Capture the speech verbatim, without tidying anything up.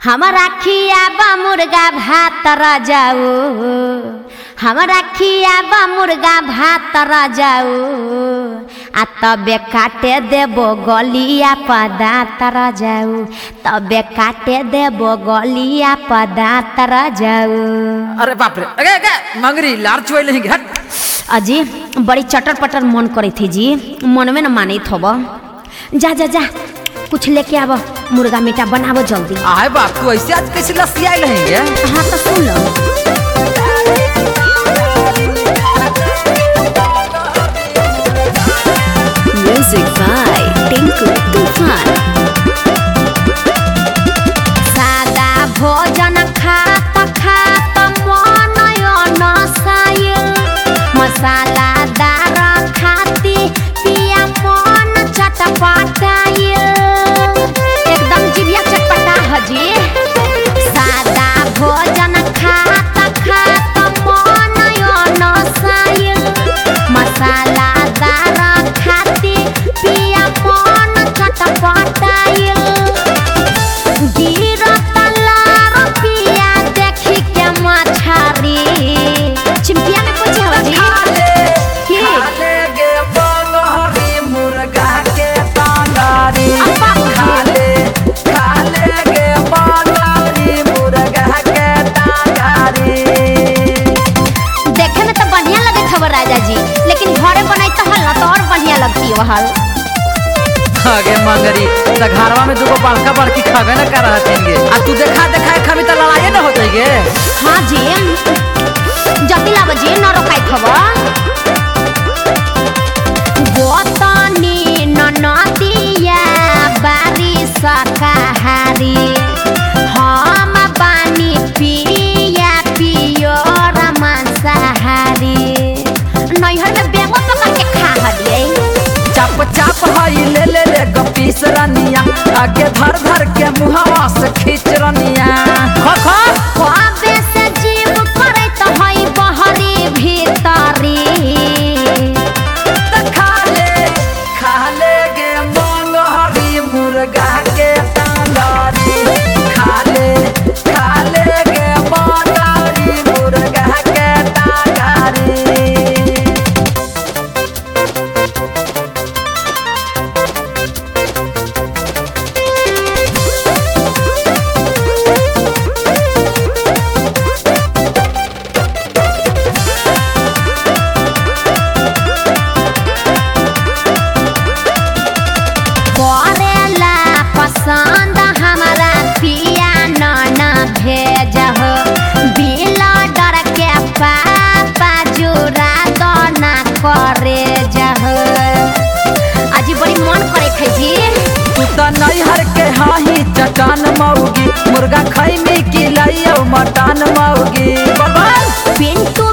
हमारा खियाबा मुर्गा भात रजाऊ, हमारा खियाबा मुर्गा भात रजाऊ, आ तबे काटे देबो गलिया पदात रजाऊ, तबे काटे देबो गलिया पदात रजाऊ। अरे बाप रे, अगे अगे मंगरी लार चुए नहीं हट। अजी बड़ी चटर पटर मन करी थी जी, मन में न मानी थोब। जा जा जा कुछ लेके आब, मुर्गा मीठा बनाबो जल्दी। आए बाप तू ऐसे आज कैसे लस्सी आई रहेंगे? हाँ तो सुन लो। म्यूजिक बाय टिंकू तूफान। सादा भोजन खात खात मन नसाइल, मसालादार खाती पिया मन चटपटाइल, एकदम जिभिया चटपटा हजी। सादा भोजन खात खात मन नसाइल, मसालादार खाती पिया मन चटपटाइल, गिरत लार पिया देखी के मछरी। चिमटिया में पूछे हो जी खाले गे बंगहरी मुर्गा के तांगारी, खाले खाले गे बंगहरी मुर्गा के तांगारी। देखे में तो बढ़िया लगे खबर राजा जी, लेकिन घरे बनाई तो हल ना तो और बढ़िया लगती है वह। आगे मंगरी त घरवा में दुगो बड़का बड़की खावे न कर रहतेंगे, आ तू देखा देखा खमी त लड़ाई न हो जाएगे। हाँ जी जल्दी लाओ जी, न रोकाई खबर। गोतनी ननदिया बारिश कहारी, हम बानी पिया पियोर मांसाहारी। नैहर में बेगो पका के खा हलिए। चाप चाप हई ले ले ले गपीस रनिया, आगे धर धर के मुहावा से खींच रनिया। खो खो कबे से जीव करे तो हई बहरी भीतरी। त खाले खाले गे मंगहरी मुर्गा के तांगारी, खाले खाले गे मंगहरी मुर्गा के तांगारी। करेला पसंद हमारा पिया नाना भेज हो, बिला डर के पापा जुरा दोना करे जहो। आज बड़ी मन करे थे जी। तू तो नैहर के हाही चटान मौगी, मुर्गा खैमी की लइयो मटान मौगी। पिंटू